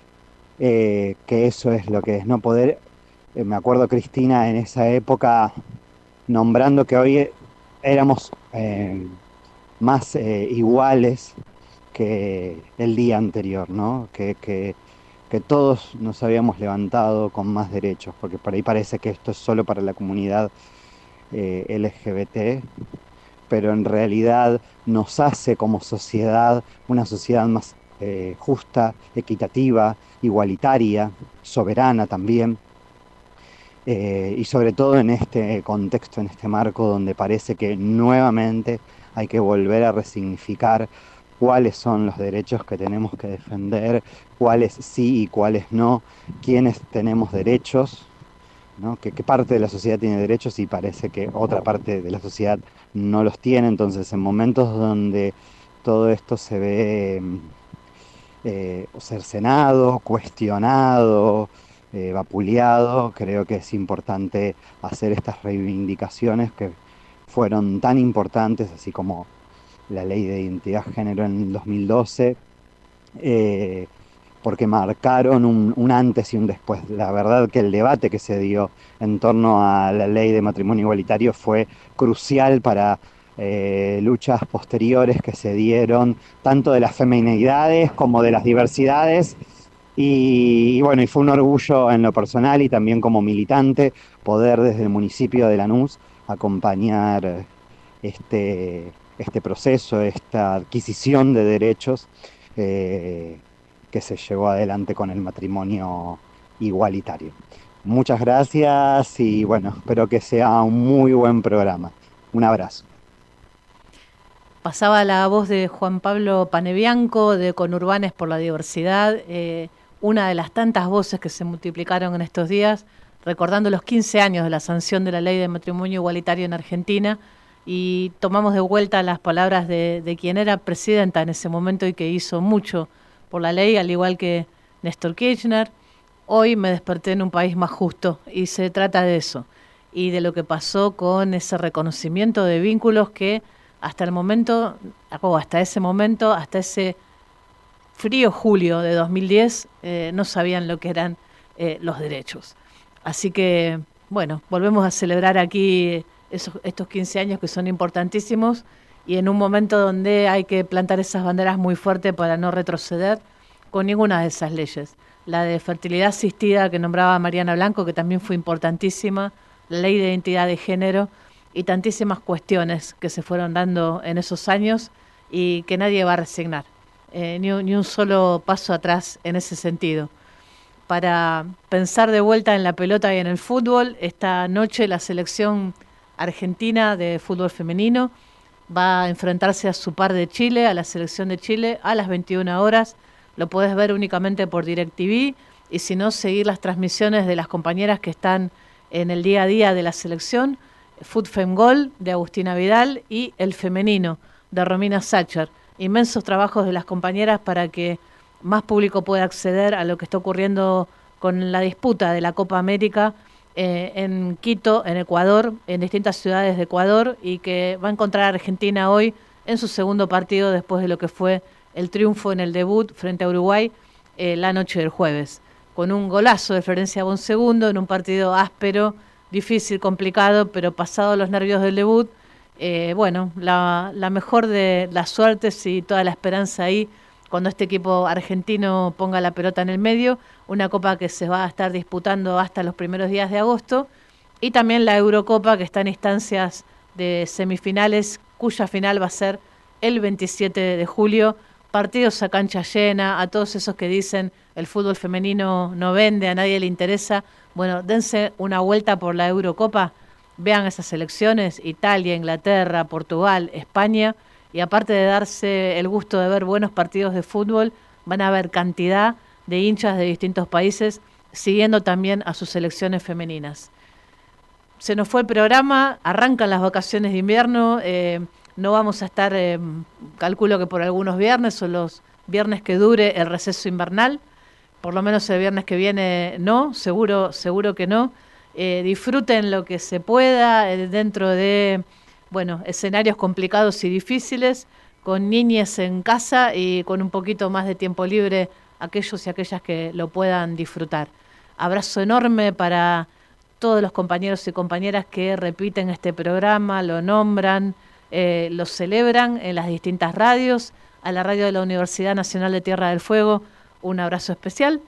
que eso es lo que es, no poder. Me acuerdo Cristina en esa época nombrando que hoy éramos más iguales que el día anterior, ¿no? Que todos nos habíamos levantado con más derechos, porque por ahí parece que esto es solo para la comunidad LGBT, pero en realidad nos hace como sociedad una sociedad más justa, equitativa, igualitaria, soberana también. Y sobre todo en este contexto, en este marco donde parece que nuevamente hay que volver a resignificar cuáles son los derechos que tenemos que defender, cuáles sí y cuáles no, quiénes tenemos derechos, ¿no? ¿Qué parte de la sociedad tiene derechos y parece que otra parte de la sociedad no los tiene? Entonces, en momentos donde todo esto se ve cercenado, cuestionado, vapuleado, creo que es importante hacer estas reivindicaciones que fueron tan importantes, así como la ley de identidad de género en el 2012, porque marcaron un antes y un después. La verdad que el debate que se dio en torno a la ley de matrimonio igualitario fue crucial para luchas posteriores que se dieron, tanto de las feminidades como de las diversidades, y bueno, y fue un orgullo en lo personal y también como militante poder desde el municipio de Lanús acompañar este proceso, esta adquisición de derechos que se llevó adelante con el matrimonio igualitario. Muchas gracias y bueno, espero que sea un muy buen programa. Un abrazo. Pasaba la voz de Juan Pablo Panebianco, de Conurbanes por la Diversidad, una de las tantas voces que se multiplicaron en estos días, recordando los 15 años de la sanción de la ley de matrimonio igualitario en Argentina, y tomamos de vuelta las palabras de quien era presidenta en ese momento y que hizo mucho por la ley, al igual que Néstor Kirchner. Hoy me desperté en un país más justo, y se trata de eso, y de lo que pasó con ese reconocimiento de vínculos que hasta el momento, o hasta ese frío julio de 2010, no sabían lo que eran los derechos. Así que, bueno, volvemos a celebrar aquí estos 15 años que son importantísimos, y en un momento donde hay que plantar esas banderas muy fuerte para no retroceder con ninguna de esas leyes. La de fertilidad asistida que nombraba Mariana Blanco, que también fue importantísima, la ley de identidad de género y tantísimas cuestiones que se fueron dando en esos años y que nadie va a resignar, ni un solo paso atrás en ese sentido. Para pensar de vuelta en la pelota y en el fútbol, esta noche la selección argentina de fútbol femenino va a enfrentarse a su par de Chile, a la selección de Chile, a las 21 horas. Lo podés ver únicamente por DirecTV, y si no, seguir las transmisiones de las compañeras que están en el día a día de la selección, FutFemGol de Agustina Vidal y el femenino de Romina Sacher. Inmensos trabajos de las compañeras para que más público pueda acceder a lo que está ocurriendo con la disputa de la Copa América en Quito, en Ecuador, en distintas ciudades de Ecuador, y que va a encontrar a Argentina hoy en su segundo partido después de lo que fue el triunfo en el debut frente a Uruguay la noche del jueves, con un golazo de Florencia Bonsegundo en un partido áspero, difícil, complicado, pero pasado los nervios del debut, bueno, la mejor de las suertes y toda la esperanza ahí cuando este equipo argentino ponga la pelota en el medio, una copa que se va a estar disputando hasta los primeros días de agosto, y también la Eurocopa, que está en instancias de semifinales, cuya final va a ser el 27 de julio, partidos a cancha llena, a todos esos que dicen el fútbol femenino no vende, a nadie le interesa. Bueno, dense una vuelta por la Eurocopa, vean esas selecciones, Italia, Inglaterra, Portugal, España, y aparte de darse el gusto de ver buenos partidos de fútbol, van a ver cantidad de hinchas de distintos países siguiendo también a sus selecciones femeninas. Se nos fue el programa, arrancan las vacaciones de invierno, no vamos a estar, calculo que por algunos viernes o los viernes que dure el receso invernal, por lo menos el viernes que viene no, seguro que no. Disfruten lo que se pueda dentro de, bueno, escenarios complicados y difíciles, con niñes en casa y con un poquito más de tiempo libre aquellos y aquellas que lo puedan disfrutar. Abrazo enorme para todos los compañeros y compañeras que repiten este programa, lo nombran, lo celebran en las distintas radios, a la radio de la Universidad Nacional de Tierra del Fuego, un abrazo especial.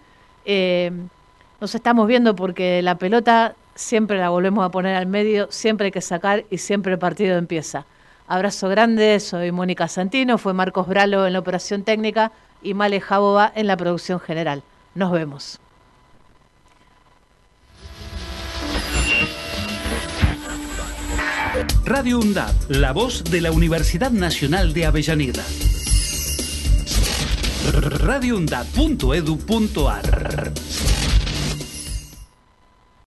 Nos estamos viendo porque la pelota siempre la volvemos a poner al medio, siempre hay que sacar y siempre el partido empieza. Abrazo grande, soy Mónica Santino, fue Marcos Bralo en la operación técnica y Male Jábova en la producción general. Nos vemos. Radio UNDAV, la voz de la Universidad Nacional de Avellaneda. radioundad.edu.ar